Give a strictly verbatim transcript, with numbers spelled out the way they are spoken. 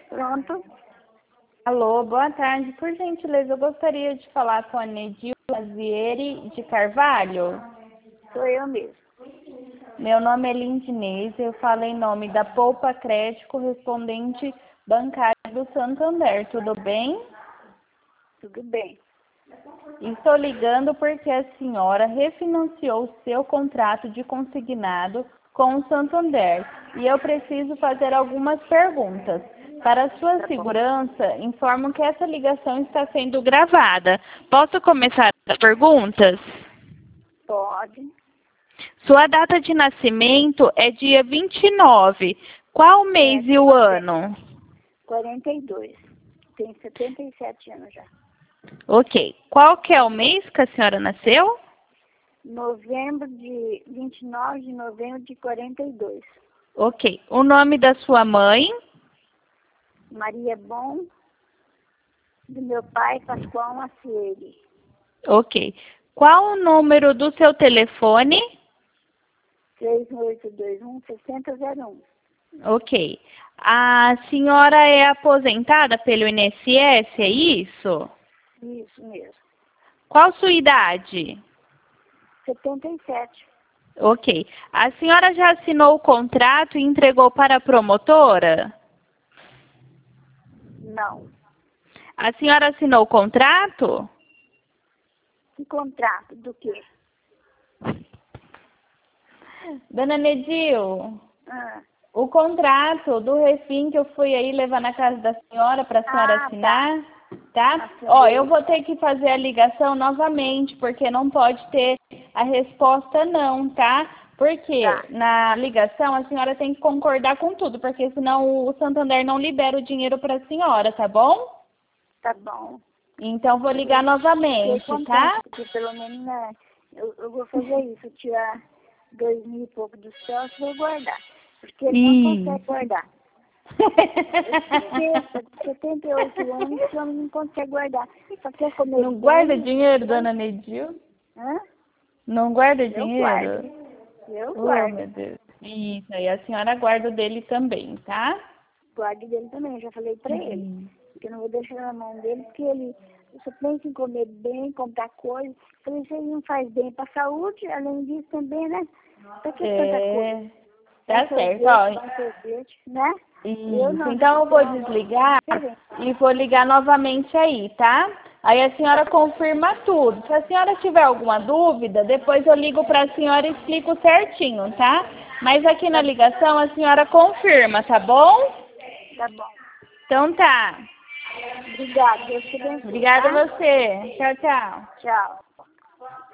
Pronto. Alô, boa tarde. Por gentileza, eu gostaria de falar com a Nedil Lazieri de Carvalho. Sou eu mesmo. Meu nome é Lindinês, eu falo em nome da Poupa Crédito Correspondente Bancário do Santander. Tudo bem? Tudo bem. Estou ligando porque a senhora refinanciou seu contrato de consignado com o Santander e eu preciso fazer algumas perguntas. Para sua Tá bom. segurança, informo que essa ligação está sendo gravada. Posso começar as perguntas? Pode. Sua data de nascimento é dia vinte e nove. Qual o mês É, e o ano? quarenta e dois. Tenho setenta e sete anos já. Ok. Qual que é o mês que a senhora nasceu? Novembro de... vinte e nove de novembro de quarenta e dois. Ok. O nome da sua mãe? Maria Bom. Do meu pai, Pascoal Macieri. Ok. Qual o número do seu telefone? três oito dois um, seis zero zero um. Ok. A senhora é aposentada pelo I N S S, é isso? Isso mesmo. Qual sua idade? setenta e sete. Ok. A senhora já assinou o contrato e entregou para a promotora? Não. A senhora assinou o contrato? Que contrato? Do quê? Dona Nedil, Ah, o contrato do refim que eu fui aí levar na casa da senhora para a senhora ah assinar, tá? Assinei. Ó, eu vou ter que fazer a ligação novamente, porque não pode ter a resposta não, tá? Porque Tá. na ligação a senhora tem que concordar com tudo, porque senão o Santander não libera o dinheiro para a senhora, tá bom? Tá bom. Então vou ligar Fiquei novamente, contente, tá? porque pelo menos, né, eu, eu vou fazer isso, tirar dois mil e pouco do céu, vou guardar. Porque ele não Ih. consegue guardar. Esqueça, de setenta e oito anos, esse homem não consegue guardar. Só quer comer Não guarda bem, dinheiro, bem. dona Nedil? Hã? Não guarda Eu dinheiro? guardo. Eu Oh, guardo. meu Deus. Isso, aí a senhora guarda o dele também, tá? Guardo dele também, eu já falei pra ele. Uhum. Que eu não vou deixar na mão dele, porque ele só pensa em comer bem, comprar coisa. Falei, isso aí não faz bem pra saúde, além disso também, né? Pra que tanta coisa? É, tá Um certo, sorvete, ó. um sorvete, né? Eu Isso, não, então eu tem vou uma mão desligar diferente. e vou ligar novamente aí, tá? Aí a senhora confirma tudo. Se a senhora tiver alguma dúvida, depois eu ligo para a senhora e explico certinho, tá? Mas aqui na Tá, ligação a senhora confirma, tá bom? tá bom. Então tá. Obrigada, Deus te abençoe, Obrigada tá? a você. Tchau, tchau. Tchau.